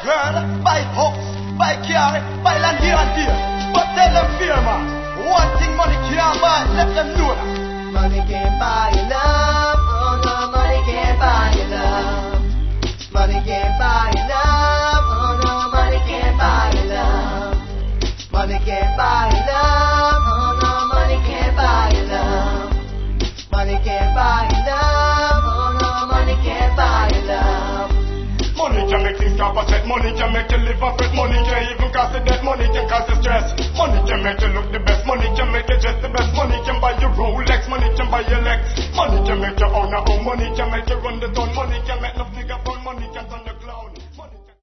girl, buy house, buy car, buy land here and there. But tell them fear, man. One thing money can't buy, let them know that. Money can't buy your love. Oh no, money can't buy your love. Money can't buy your love. Oh no, money can't buy your love. Money can't buy your love. Oh no, money can't buy your love. Money can't buy your love. Oh no, money can't buy your love. Money can make things compensate. Money can make you live up with. Money can even cause the debt. Money can cause the stress. Money can make you look the best. Money can make you dress the best. Money can buy you Rolex. Money can buy your Lex. Money can make you own a home. Money can make you run the town. Money can make no